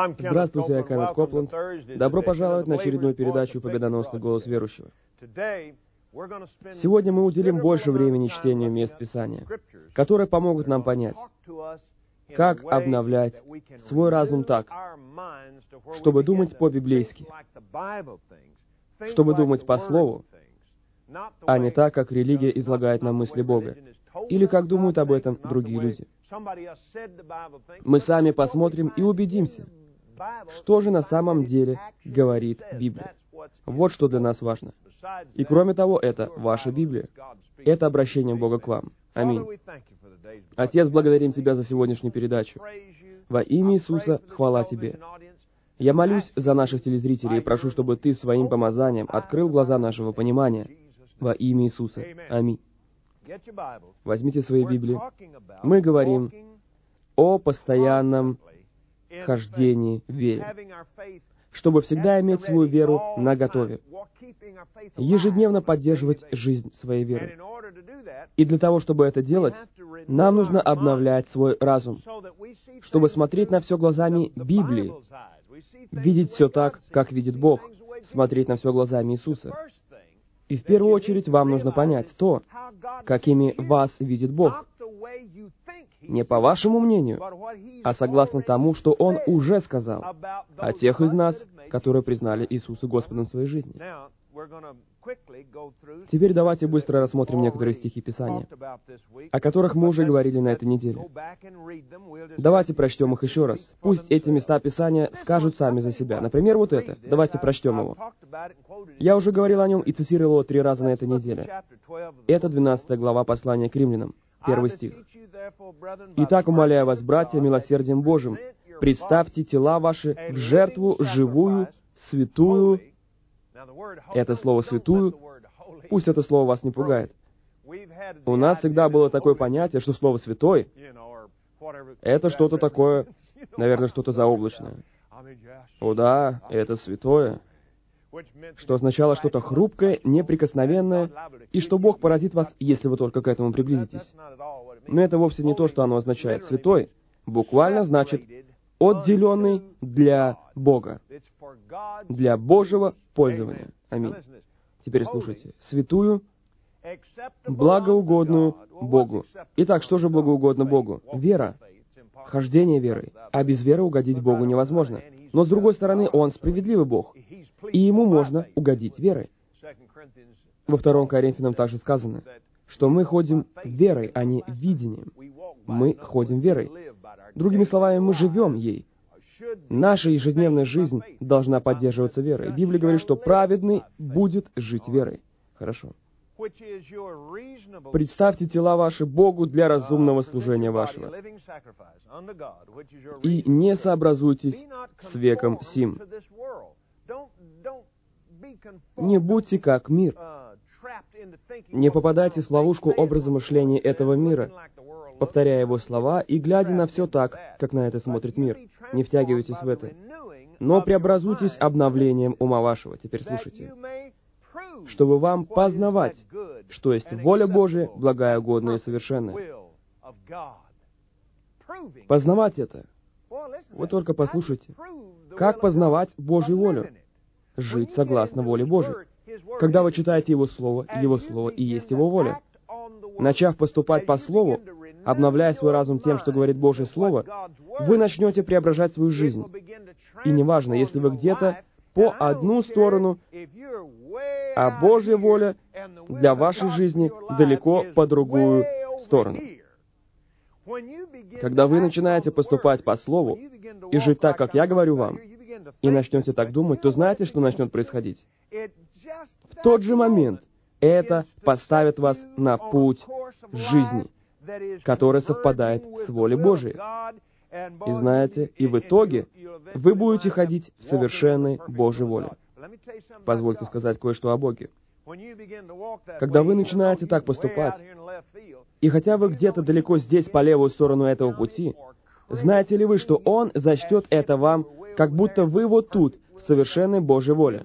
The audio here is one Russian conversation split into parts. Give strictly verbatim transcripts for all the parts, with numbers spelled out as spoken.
Здравствуйте, я Кеннет Копланд. Добро пожаловать на очередную передачу «Победоносный голос верующего». Сегодня мы уделим больше времени чтению мест Писания, которые помогут нам понять, как обновлять свой разум так, чтобы думать по-библейски, чтобы думать по Слову, а не так, как религия излагает нам мысли Бога, или как думают об этом другие люди. Мы сами посмотрим и убедимся, что же на самом деле говорит Библия. Вот что для нас важно. И кроме того, это ваша Библия. Это обращение Бога к вам. Аминь. Отец, благодарим Тебя за сегодняшнюю передачу. Во имя Иисуса хвала Тебе. Я молюсь за наших телезрителей и прошу, чтобы Ты своим помазанием открыл глаза нашего понимания. Во имя Иисуса. Аминь. Возьмите свои Библии. Мы говорим о постоянном хождении в вере, чтобы всегда иметь свою веру наготове, ежедневно поддерживать жизнь своей веры. И для того, чтобы это делать, нам нужно обновлять свой разум, чтобы смотреть на все глазами Библии, видеть все так, как видит Бог, смотреть на все глазами Иисуса. И в первую очередь вам нужно понять то, какими вас видит Бог. Не по вашему мнению, а согласно тому, что Он уже сказал о тех из нас, которые признали Иисуса Господом в своей жизни. Теперь давайте быстро рассмотрим некоторые стихи Писания, о которых мы уже говорили на этой неделе. Давайте прочтем их еще раз. Пусть эти места Писания скажут сами за себя. Например, вот это. Давайте прочтем его. Я уже говорил о нем и цитировал его три раза на этой неделе. Это двенадцатая глава послания к римлянам, первый стих. «Итак, умоляю вас, братья, милосердием Божьим, представьте тела ваши в жертву живую, святую». Это слово «святую», пусть это слово вас не пугает. У нас всегда было такое понятие, что слово «святой» — это что-то такое, наверное, что-то заоблачное. О да, это святое, что означало что-то хрупкое, неприкосновенное, и что Бог поразит вас, если вы только к этому приблизитесь. Но это вовсе не то, что оно означает. Святой буквально значит «отделенный для Бога», для Божьего пользования. Аминь. Теперь слушайте. Святую, благоугодную Богу. Итак, что же благоугодно Богу? Вера. Хождение верой. А без веры угодить Богу невозможно. Но с другой стороны, Он справедливый Бог, и Ему можно угодить верой. Во втором Коринфянам также сказано, что мы ходим верой, а не видением. Мы ходим верой. Другими словами, мы живем ей. Наша ежедневная жизнь должна поддерживаться верой. Библия говорит, что праведный будет жить верой. Хорошо. Представьте тела ваши Богу для разумного служения вашего. И не сообразуйтесь с веком сим. Не будьте как мир. Не попадайте в ловушку образа мышления этого мира, повторяя его слова и глядя на все так, как на это смотрит мир. Не втягивайтесь в это. Но преобразуйтесь обновлением ума вашего. Теперь слушайте. Чтобы вам познавать, что есть воля Божия, благая, угодная и совершенная. Познавать это. Вы только послушайте. Как познавать Божью волю? Жить согласно воле Божией. Когда вы читаете Его Слово, Его Слово и есть Его воля. Начав поступать по Слову, обновляя свой разум тем, что говорит Божье Слово, вы начнете преображать свою жизнь. И неважно, если вы где-то по одну сторону, а Божья воля для вашей жизни далеко по другую сторону. Когда вы начинаете поступать по Слову и жить так, как я говорю вам, и начнете так думать, то знаете, что начнет происходить? В тот же момент это поставит вас на путь жизни, который совпадает с волей Божией. И знаете, и в итоге вы будете ходить в совершенной Божьей воле. Позвольте сказать кое-что о Боге. Когда вы начинаете так поступать, и хотя вы где-то далеко здесь, по левую сторону этого пути, знаете ли вы, что Он зачтет это вам, как будто вы вот тут, в совершенной Божьей воле?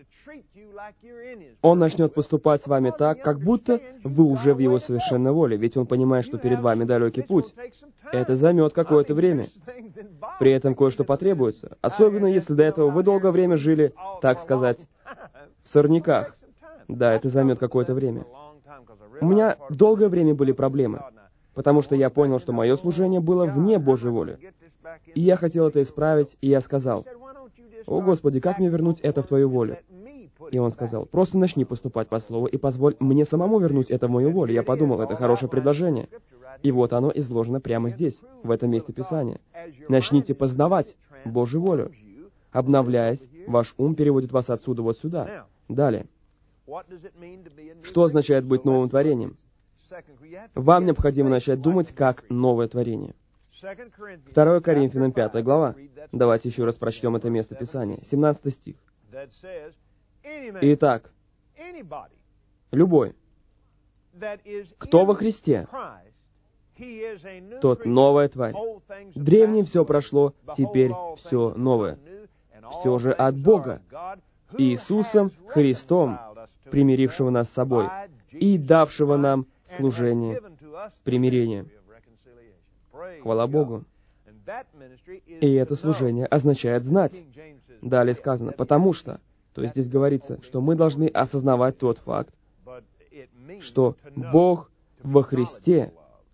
Он начнет поступать с вами так, как будто вы уже в Его совершенной воле, ведь Он понимает, что перед вами далекий путь. Это займет какое-то время. При этом кое-что потребуется. Особенно, если до этого вы долгое время жили, так сказать, в сорняках. Да, это займет какое-то время. У меня долгое время были проблемы, потому что я понял, что мое служение было вне Божьей воли. И я хотел это исправить, и я сказал: «О, Господи, как мне вернуть это в Твою волю?» И Он сказал: «Просто начни поступать по Слову и позволь мне самому вернуть это в мою волю». Я подумал, это хорошее предложение. И вот оно изложено прямо здесь, в этом месте Писания. Начните познавать Божью волю. Обновляясь, ваш ум переводит вас отсюда вот сюда. Далее. Что означает быть новым творением? Вам необходимо начать думать как новое творение. второе Коринфянам пятая глава. Давайте еще раз прочтем это место Писания. семнадцатый стих. Итак, любой, кто во Христе, тот новая тварь. Древнее все прошло, теперь все новое. Все же от Бога, Иисусом Христом, примирившего нас с собой и давшего нам служение примирения. Хвала Богу. И это служение означает знать. Далее сказано, потому что, то есть здесь говорится, что мы должны осознавать тот факт, что Бог во Христе,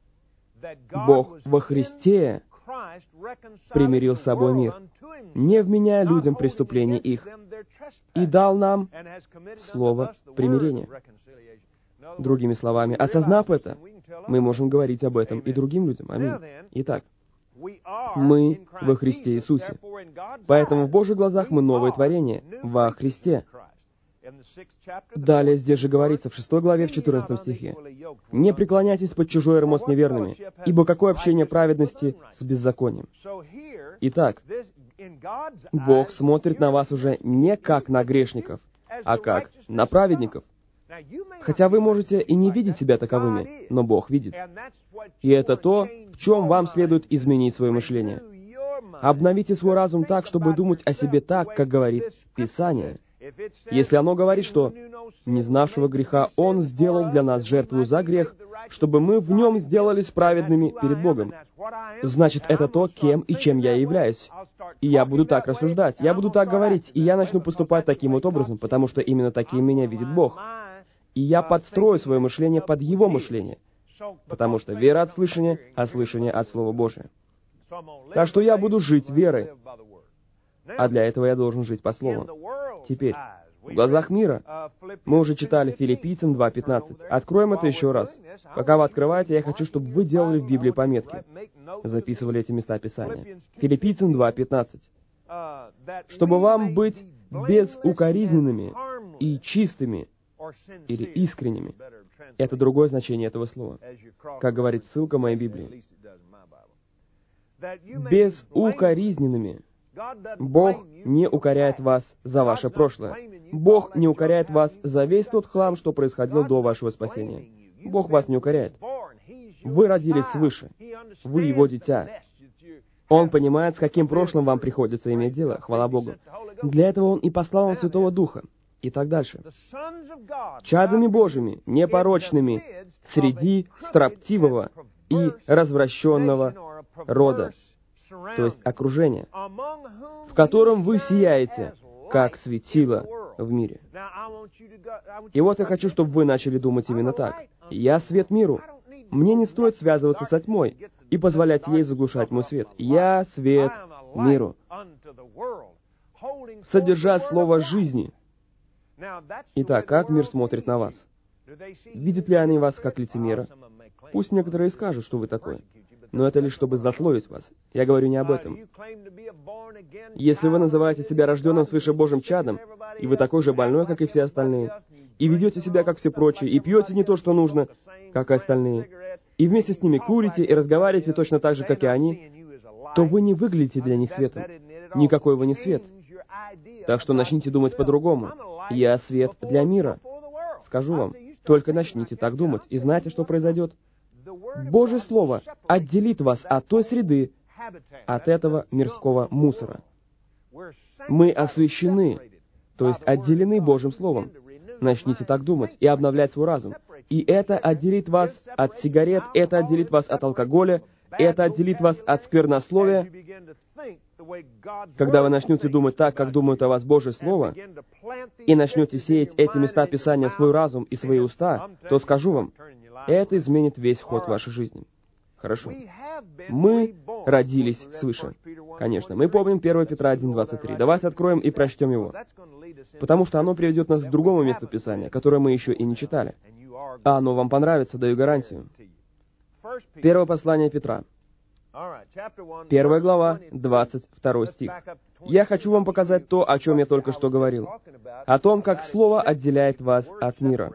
Бог во Христе примирил с собой мир, не вменяя людям преступлений их, и дал нам слово примирения. Другими словами, осознав это, мы можем говорить об этом и другим людям. Аминь. Итак, мы во Христе Иисусе. Поэтому в Божьих глазах мы новое творение во Христе. Далее здесь же говорится в шестой главе, в четырнадцатом стихе. «Не преклоняйтесь под чужой ярмо с неверными, ибо какое общение праведности с беззаконием». Итак, Бог смотрит на вас уже не как на грешников, а как на праведников. Хотя вы можете и не видеть себя таковыми, но Бог видит. И это то, в чем вам следует изменить свое мышление. Обновите свой разум так, чтобы думать о себе так, как говорит Писание. Если оно говорит, что не знавшего греха Он сделал для нас жертву за грех, чтобы мы в нем сделались праведными перед Богом, значит, это то, кем и чем я являюсь. И я буду так рассуждать, я буду так говорить, и я начну поступать таким вот образом, потому что именно таким меня видит Бог. И я подстрою свое мышление под Его мышление, потому что вера от слышания, а слышание от Слова Божия. Так что я буду жить верой, а для этого я должен жить по Слову. Теперь, в глазах мира, мы уже читали Филиппийцам два пятнадцать. Откроем это еще раз. Пока вы открываете, я хочу, чтобы вы делали в Библии пометки, записывали эти места Писания. Филиппийцам два пятнадцать. Чтобы вам быть безукоризненными и чистыми, или искренними. Это другое значение этого слова. Как говорит ссылка моей Библии. Безукоризненными. Бог не укоряет вас за ваше прошлое. Бог не укоряет вас за весь тот хлам, что происходил до вашего спасения. Бог вас не укоряет. Вы родились свыше. Вы Его дитя. Он понимает, с каким прошлым вам приходится иметь дело. Хвала Богу. Для этого Он и послал вам Святого Духа. И так дальше. Чадами Божьими, непорочными, среди строптивого и развращенного рода, то есть окружения, в котором вы сияете, как светило в мире. И вот я хочу, чтобы вы начали думать именно так. Я свет миру. Мне не стоит связываться со тьмой и позволять ей заглушать мой свет. Я свет миру. Содержать слово жизни. Итак, как мир смотрит на вас? Видят ли они вас как лицемера? Пусть некоторые скажут, что вы такой, но это лишь чтобы злословить вас. Я говорю не об этом. Если вы называете себя рожденным свыше Божьим чадом, и вы такой же больной, как и все остальные, и ведете себя, как все прочие, и пьете не то, что нужно, как и остальные, и вместе с ними курите и разговариваете точно так же, как и они, то вы не выглядите для них светом. Никакой вы не свет. Так что начните думать по-другому. Я свет для мира. Скажу вам, только начните так думать, и знаете, что произойдет? Божье Слово отделит вас от той среды, от этого мирского мусора. Мы освящены, то есть отделены Божьим Словом. Начните так думать и обновлять свой разум. И это отделит вас от сигарет, это отделит вас от алкоголя, Это отделит вас от сквернословия, когда вы начнете думать так, как думает о вас Божье Слово, и начнете сеять эти места Писания в свой разум и свои уста, то скажу вам, это изменит весь ход вашей жизни. Хорошо. Мы родились свыше. Конечно, мы помним первое Петра один двадцать три. Давайте откроем и прочтем его. Потому что оно приведет нас к другому месту Писания, которое мы еще и не читали. А оно вам понравится, даю гарантию. Первое послание Петра. Первая глава, двадцать второй стих. «Я хочу вам показать то, о чем я только что говорил, о том, как Слово отделяет вас от мира.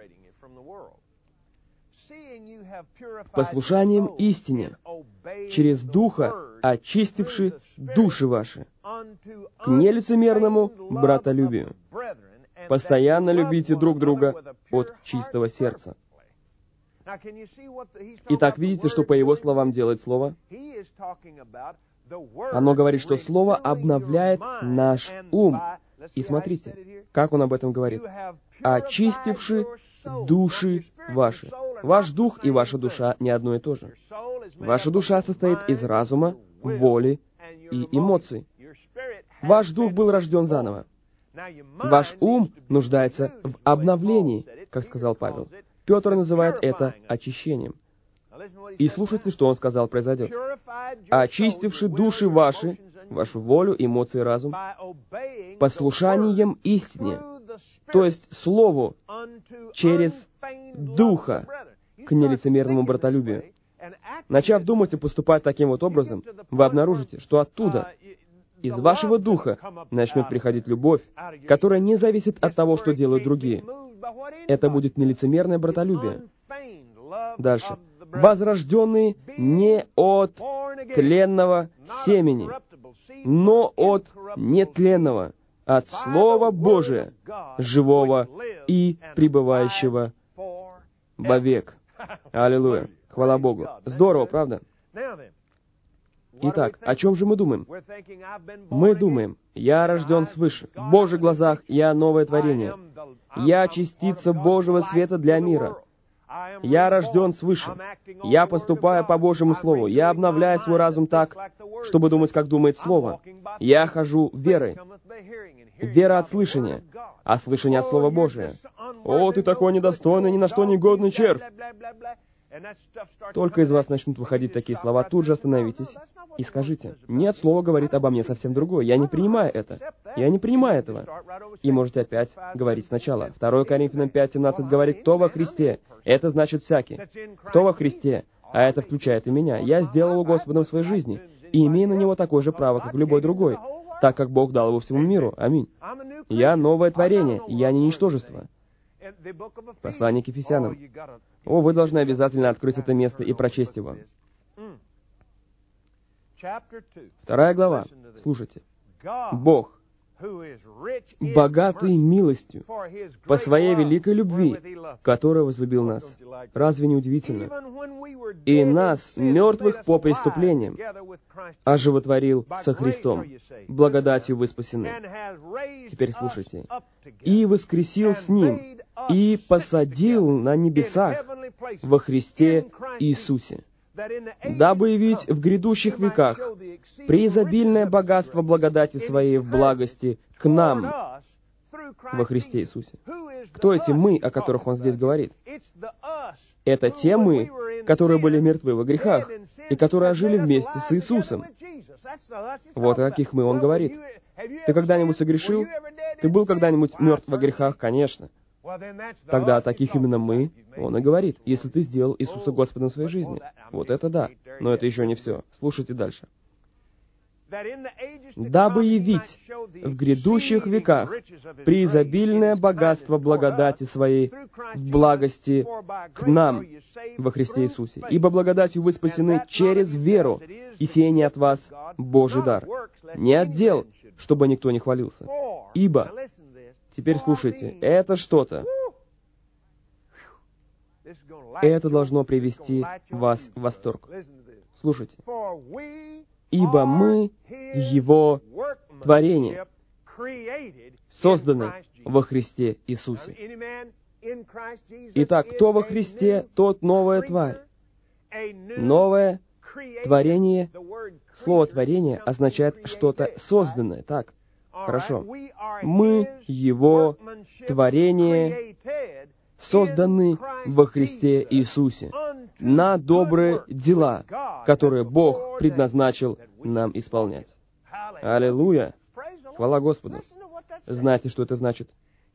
Послушанием истине, через Духа, очистивши души ваши, к нелицемерному братолюбию. Постоянно любите друг друга от чистого сердца». Итак, видите, что по его словам делает Слово? Оно говорит, что Слово обновляет наш ум. И смотрите, как он об этом говорит. «Очистивши души ваши». Ваш дух и ваша душа не одно и то же. Ваша душа состоит из разума, воли и эмоций. Ваш дух был рожден заново. Ваш ум нуждается в обновлении, как сказал Павел. Петр называет это очищением. И слушайте, что он сказал произойдет. «Очистивши души ваши, вашу волю, эмоции и разум, послушанием истине», то есть Слову, через Духа, к нелицемерному братолюбию. Начав думать и поступать таким вот образом, вы обнаружите, что оттуда, из вашего духа, начнет приходить любовь, которая не зависит от того, что делают другие. Это будет нелицемерное братолюбие. Дальше. «Возрожденные не от тленного семени, но от нетленного, от Слова Божия, живого и пребывающего вовек». Аллилуйя. Хвала Богу. Здорово, правда? Итак, о чем же мы думаем? Мы думаем, я рожден свыше. В Божьих глазах я новое творение. Я частица Божьего света для мира. Я рожден свыше. Я поступаю по Божьему Слову. Я обновляю свой разум так, чтобы думать, как думает Слово. Я хожу верой. Вера от слышания, а слышание от Слова Божия. «О, ты такой недостойный, ни на что не годный червь!» Только из вас начнут выходить такие слова, тут же остановитесь и скажите: «Нет, Слово говорит обо мне совсем другое. Я не принимаю это. Я не принимаю этого». И можете опять говорить сначала. второе Коринфянам пять семнадцать говорит: «Кто во Христе?» Это значит всякий. Кто во Христе? А это включает и меня. Я сделал его Господом в своей жизни и имею на него такое же право, как любой другой, так как Бог дал его всему миру. Аминь. Я новое творение, я не ничтожество. Послание к Ефесянам. О, вы должны обязательно открыть это место и прочесть его. Вторая глава. Слушайте. Бог, богатый милостью, по своей великой любви, которая возлюбил нас. Разве не удивительно? И нас, мертвых по преступлениям, оживотворил со Христом. Благодатью вы спасены. Теперь слушайте. И воскресил с Ним, и посадил на небесах во Христе Иисусе, дабы явить в грядущих веках преизобильное богатство благодати Своей в благости к нам во Христе Иисусе. Кто эти «мы», о которых он здесь говорит? Это те мы, которые были мертвы во грехах и которые жили вместе с Иисусом. Вот о каких «мы» он говорит. Ты когда-нибудь согрешил? Ты был когда-нибудь мертв во грехах? Конечно. Тогда о таких именно мы, он и говорит, если ты сделал Иисуса Господом в своей жизни. Вот это да. Но это еще не все. Слушайте дальше. «Дабы явить в грядущих веках преизобильное богатство благодати Своей в благости к нам во Христе Иисусе. Ибо благодатью вы спасены через веру, и сие не от вас Божий дар, не от дел, чтобы никто не хвалился. Ибо...» Теперь слушайте, это что-то. Это должно привести вас в восторг. Слушайте. «Ибо мы Его творение, созданы во Христе Иисусе». Итак, кто во Христе, тот новая тварь, новое Творение, слово «творение» означает что-то созданное, так? Хорошо. Мы Его творение, созданы во Христе Иисусе на добрые дела, которые Бог предназначил нам исполнять. Аллилуйя! Хвала Господу! Знаете, что это значит?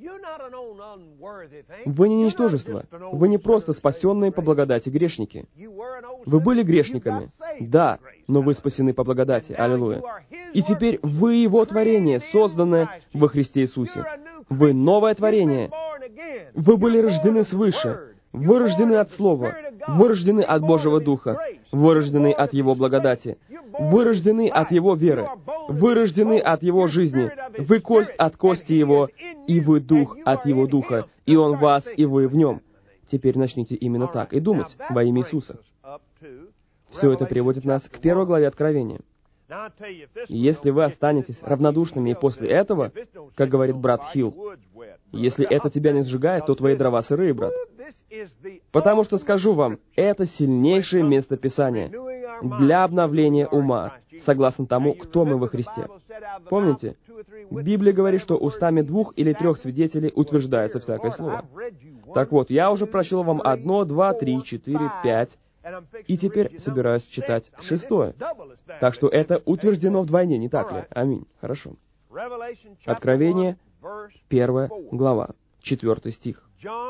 Вы не ничтожество. Вы не просто спасенные по благодати грешники. Вы были грешниками, да, но вы спасены по благодати. Аллилуйя. И теперь вы Его творение, созданное во Христе Иисусе. Вы новое творение. Вы были рождены свыше. Вы рождены от Слова. Вы рождены от Божьего Духа. Вы рождены от Его благодати. Вы рождены от Его веры. Вы рождены от Его жизни. Вы кость от кости Его, и вы дух от Его Духа. И Он в вас, и вы в Нем. Теперь начните именно так и думать во имя Иисуса. Все это приводит нас к первой главе Откровения. Если вы останетесь равнодушными и после этого, как говорит брат Хилл, если это тебя не сжигает, то твои дрова сырые, брат. Потому что, скажу вам, это сильнейшее место Писания для обновления ума, согласно тому, кто мы во Христе. Помните? Библия говорит, что устами двух или трех свидетелей утверждается всякое слово. Так вот, я уже прочел вам одно, два, три, четыре, пять, и теперь собираюсь читать шестое. Так что это утверждено вдвойне, не так ли? Аминь. Хорошо. Откровение, первая глава, четвертый стих.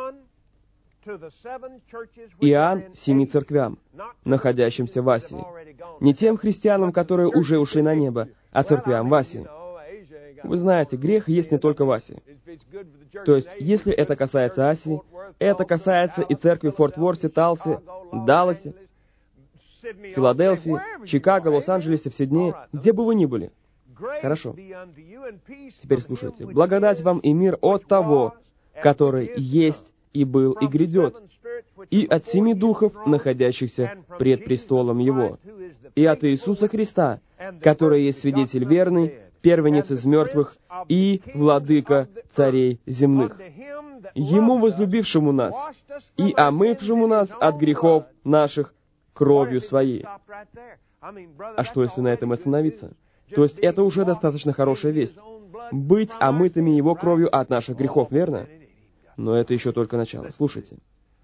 Иоанн семи церквям, находящимся в Асии. Не тем христианам, которые уже ушли на небо, а церквям в Асии. Вы знаете, грех есть не только в Асии. То есть, если это касается Асии, это касается и церкви в Форт-Ворсе, Талсе, Далласе, Филадельфии, Чикаго, Лос-Анджелесе, в Сиднее, где бы вы ни были. Хорошо. Теперь слушайте. Благодать вам и мир от того, который есть и был и грядет, и от семи духов, находящихся пред престолом Его, и от Иисуса Христа, который есть свидетель верный, первенец из мертвых и владыка царей земных. Ему, возлюбившему нас и омывшему нас от грехов наших кровью Своей. А что, если на этом остановиться? То есть это уже достаточно хорошая весть. Быть омытыми Его кровью от наших грехов, верно? Но это еще только начало. Слушайте.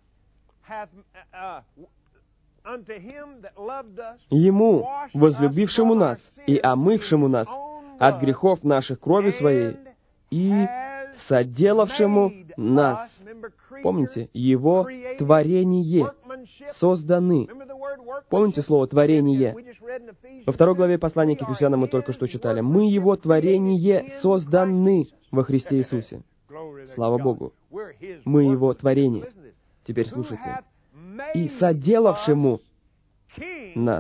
Ему, возлюбившему нас и омывшему нас от грехов наших кровью Своей и соделавшему нас. Помните, Его творение, созданы. Помните слово «творение»? Во второй главе послания к Ефесянам мы только что читали. Мы Его творение, созданы во Христе Иисусе. Слава Богу. Мы Его творение. Теперь слушайте. И соделавшему нас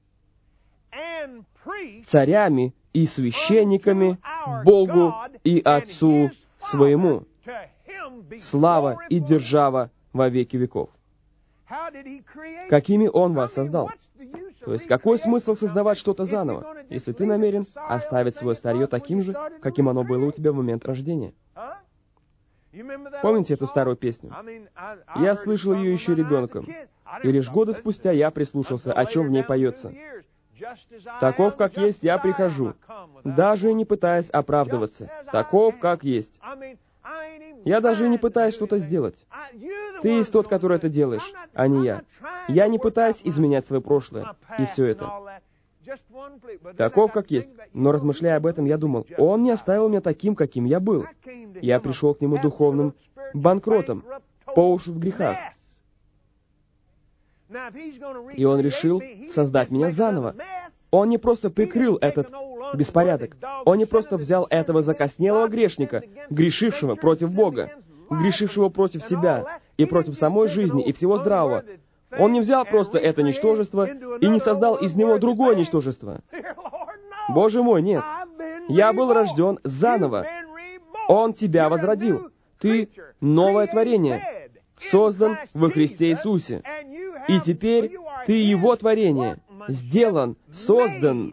царями и священниками Богу и Отцу Своему. Слава и держава во веки веков. Какими Он вас создал? То есть, какой смысл создавать что-то заново, если ты намерен оставить свое старье таким же, каким оно было у тебя в момент рождения? Помните эту старую песню? Я слышал ее еще ребенком, и лишь годы спустя я прислушался, о чем в ней поется. «Таков, как есть, я прихожу, даже не пытаясь оправдываться. Таков, как есть». Я даже не пытаюсь что-то сделать. Ты есть тот, который это делаешь, а не я. Я не пытаюсь изменять свое прошлое, и все это. Таков, как есть. Но размышляя об этом, я думал, Он не оставил меня таким, каким я был. Я пришел к Нему духовным банкротом, по уши в грехах. И Он решил создать меня заново. Он не просто прикрыл этот беспорядок. Он не просто взял этого закоснелого грешника, грешившего против Бога, грешившего против себя и против самой жизни и всего здравого. Он не взял просто это ничтожество и не создал из него другое ничтожество. Боже мой, нет. Я был рожден заново. Он тебя возродил. Ты новое творение, создан во Христе Иисусе. И теперь ты Его творение, сделан, создан.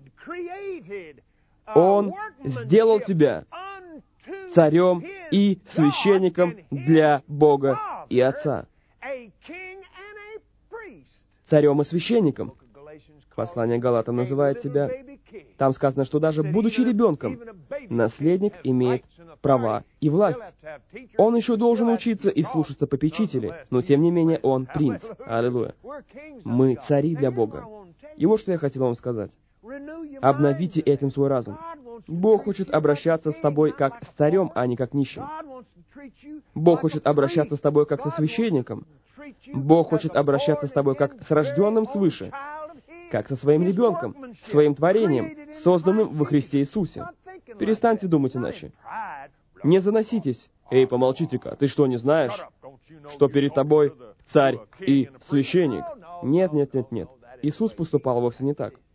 Он сделал тебя царем и священником для Бога и Отца. Царем и священником. Послание Галатам называет себя, там сказано, что даже будучи ребенком, наследник имеет права и власть. Он еще должен учиться и слушаться попечителей, но тем не менее он принц. Аллилуйя. Мы цари для Бога. И вот что я хотел вам сказать. Обновите этим свой разум. Бог хочет обращаться с тобой как с царем, а не как нищим. Бог хочет обращаться с тобой как со священником. Бог хочет обращаться с тобой как с рожденным свыше, как со своим ребенком, своим творением, созданным во Христе Иисусе. Перестаньте думать иначе. Не заноситесь. Эй, помолчите-ка, ты что, не знаешь, что перед тобой царь и священник? Нет, нет, нет, нет. Иисус поступал вовсе не так.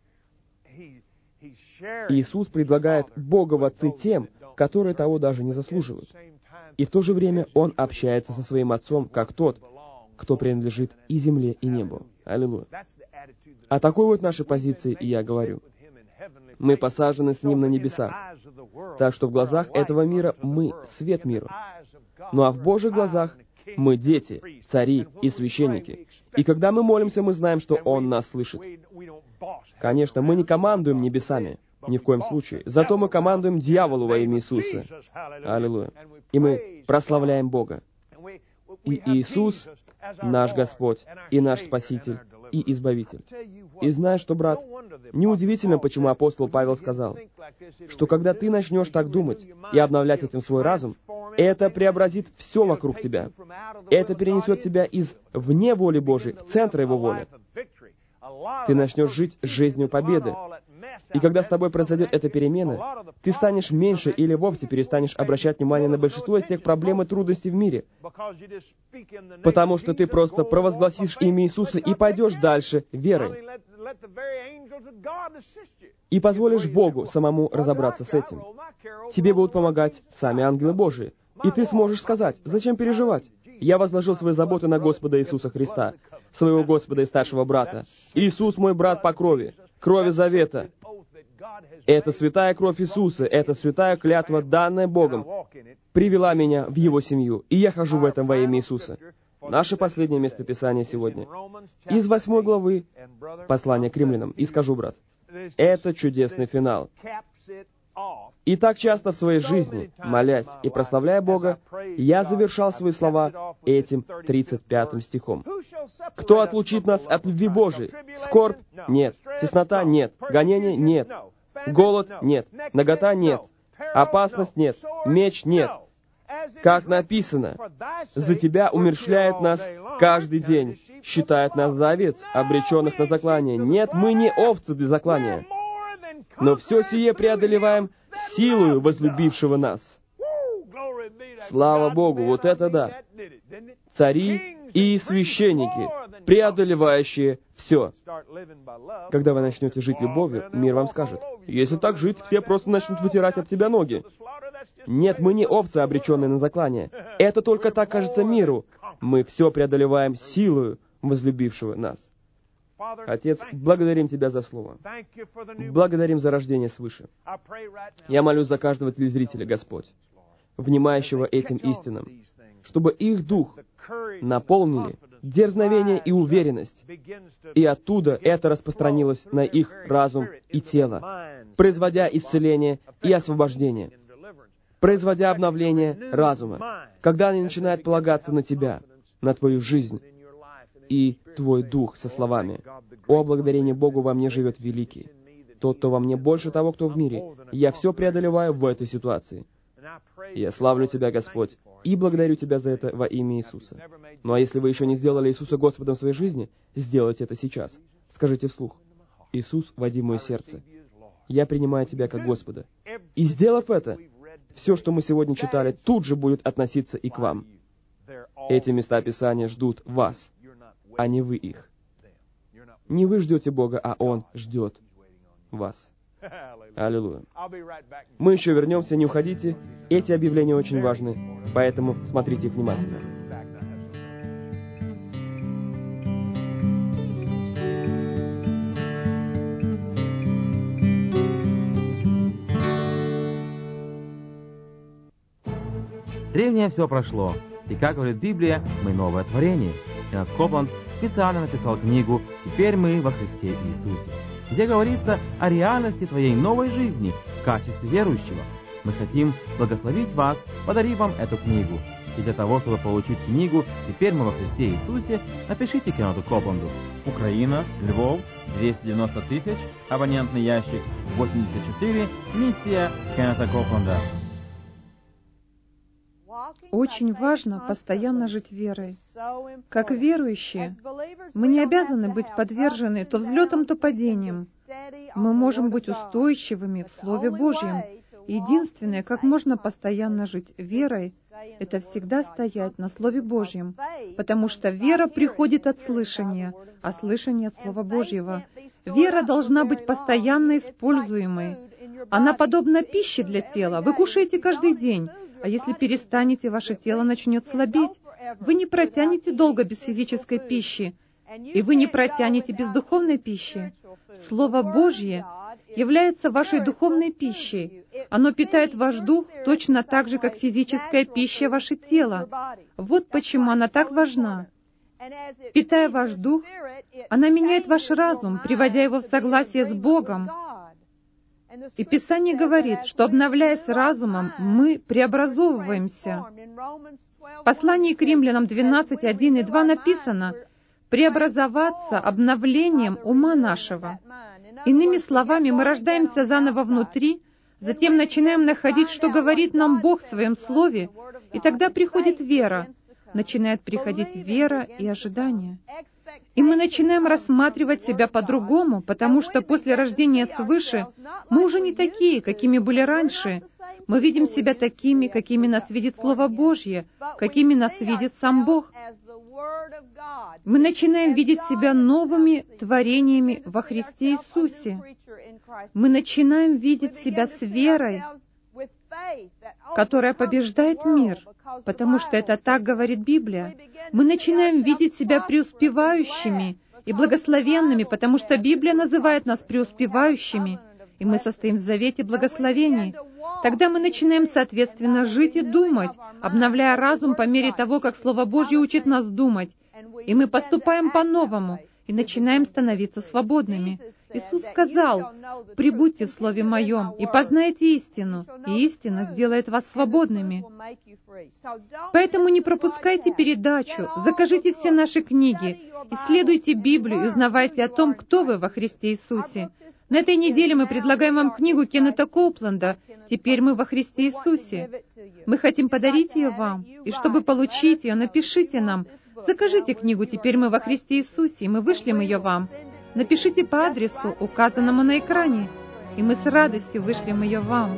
Иисус предлагает Бога в Отцы тем, которые того даже не заслуживают. И в то же время Он общается со Своим Отцом, как тот, кто принадлежит и земле, и небу. Аллилуйя. О такой вот нашей позиции и я говорю. Мы посажены с Ним на небесах, так что в глазах этого мира мы свет миру. Ну а в Божьих глазах мы дети, цари и священники. И когда мы молимся, мы знаем, что Он нас слышит. Конечно, мы не командуем небесами, ни в коем случае. Зато мы командуем дьяволу во имя Иисуса. Аллилуйя. И мы прославляем Бога. И Иисус — наш Господь, и наш Спаситель, и Избавитель. И знаешь что, брат, неудивительно, почему апостол Павел сказал, что когда ты начнешь так думать и обновлять этим свой разум, это преобразит все вокруг тебя. Это перенесет тебя из вне воли Божией в центр Его воли. Ты начнешь жить жизнью победы. И когда с тобой произойдет эта перемена, ты станешь меньше или вовсе перестанешь обращать внимание на большинство из тех проблем и трудностей в мире, потому что ты просто провозгласишь имя Иисуса и пойдешь дальше верой. И позволишь Богу самому разобраться с этим. Тебе будут помогать сами ангелы Божии. И ты сможешь сказать, зачем переживать? Я возложил свои заботы на Господа Иисуса Христа, своего Господа и старшего брата. Иисус мой брат по крови, крови завета. Это святая кровь Иисуса, это святая клятва, данная Богом, привела меня в Его семью, и я хожу в этом во имя Иисуса. Наше последнее местописание сегодня из восьмой главы послания к римлянам. И скажу, брат, это чудесный финал. И так часто в своей жизни, молясь и прославляя Бога, я завершал свои слова этим тридцать пятым стихом. «Кто отлучит нас от любви Божией? Скорбь? Нет. Теснота? Нет. Гонение? Нет. Голод? Нет. Нагота? Нет. Опасность? Нет. Меч? Нет. Как написано, за Тебя умерщвляют нас каждый день, считают нас за овец, обреченных на заклание. Нет, мы не овцы для заклания, но все сие преодолеваем силою возлюбившего нас». Слава Богу, вот это да! Цари и священники, преодолевающие все. Когда вы начнете жить любовью, мир вам скажет, если так жить, все просто начнут вытирать об тебя ноги. Нет, мы не овцы, обреченные на заклание. Это только так кажется миру. Мы все преодолеваем силою возлюбившего нас. Отец, благодарим Тебя за Слово. Благодарим за рождение свыше. Я молюсь за каждого телезрителя, Господь, внимающего этим истинам, чтобы их дух наполнили дерзновение и уверенность, и оттуда это распространилось на их разум и тело, производя исцеление и освобождение, производя обновление разума, когда они начинают полагаться на Тебя, на Твою жизнь и Твой Дух со словами: «О, благодарение Богу во мне живет великий, тот, кто во мне больше того, кто в мире. Я все преодолеваю в этой ситуации». Я славлю Тебя, Господь, и благодарю Тебя за это во имя Иисуса. Ну а если вы еще не сделали Иисуса Господом в своей жизни, сделайте это сейчас. Скажите вслух: «Иисус, войди в мое сердце. Я принимаю Тебя как Господа». И сделав это, все, что мы сегодня читали, тут же будет относиться и к вам. Эти места Писания ждут вас, а не вы их. Не вы ждете Бога, а Он ждет вас. Аллилуйя. Мы еще вернемся, не уходите. Эти объявления очень важны, поэтому смотрите их внимательно. Древнее все прошло, и, как говорит Библия, мы новое творение. Кеннет Копленд специально написал книгу «Теперь мы во Христе Иисусе», где говорится о реальности твоей новой жизни в качестве верующего. Мы хотим благословить вас, подарив вам эту книгу. И для того, чтобы получить книгу «Теперь мы во Христе Иисусе», напишите Кеннету Копланду. Украина, Львов, двести девяносто тысяч, абонентный ящик восемьдесят четыре, миссия Кеннета Копланда. Очень важно постоянно жить верой. Как верующие, мы не обязаны быть подвержены то взлетам, то падениям. Мы можем быть устойчивыми в Слове Божьем. Единственное, как можно постоянно жить верой, это всегда стоять на Слове Божьем, потому что вера приходит от слышания, а слышание от Слова Божьего. Вера должна быть постоянно используемой. Она подобна пище для тела. Вы кушаете каждый день, а если перестанете, ваше тело начнет слабеть. Вы не протянете долго без физической пищи, и вы не протянете без духовной пищи. Слово Божье является вашей духовной пищей. Оно питает ваш дух точно так же, как физическая пища ваше тело. Вот почему она так важна. Питая ваш дух, она меняет ваш разум, приводя его в согласие с Богом. И Писание говорит, что, обновляясь разумом, мы преобразовываемся. В послании к Римлянам двенадцать, один и два написано «преобразоваться обновлением ума нашего». Иными словами, мы рождаемся заново внутри, затем начинаем находить, что говорит нам Бог в Своем Слове, и тогда приходит вера, начинает приходить вера и ожидание. И мы начинаем рассматривать себя по-другому, потому что после рождения свыше мы уже не такие, какими были раньше. Мы видим себя такими, какими нас видит Слово Божье, какими нас видит сам Бог. Мы начинаем видеть себя новыми творениями во Христе Иисусе. Мы начинаем видеть себя с верой, которая побеждает мир, потому что это так говорит Библия. Мы начинаем видеть себя преуспевающими и благословенными, потому что Библия называет нас преуспевающими, и мы состоим в завете благословений. Тогда мы начинаем, соответственно, жить и думать, обновляя разум по мере того, как Слово Божье учит нас думать. И мы поступаем по-новому и начинаем становиться свободными. Иисус сказал: «Прибудьте в Слове Моем и познайте истину, и истина сделает вас свободными». Поэтому не пропускайте передачу, закажите все наши книги, исследуйте Библию и узнавайте о том, кто вы во Христе Иисусе. На этой неделе мы предлагаем вам книгу Кеннета Копланда «Теперь мы во Христе Иисусе». Мы хотим подарить ее вам, и чтобы получить ее, напишите нам. Закажите книгу «Теперь мы во Христе Иисусе», и мы вышлем ее вам. Напишите по адресу, указанному на экране, и мы с радостью вышлем ее вам.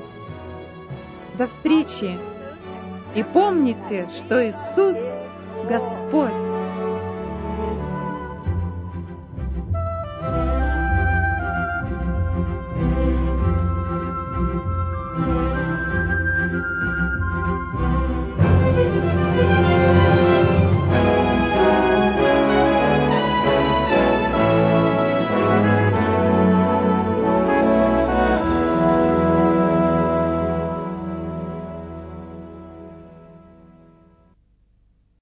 До встречи! И помните, что Иисус — Господь!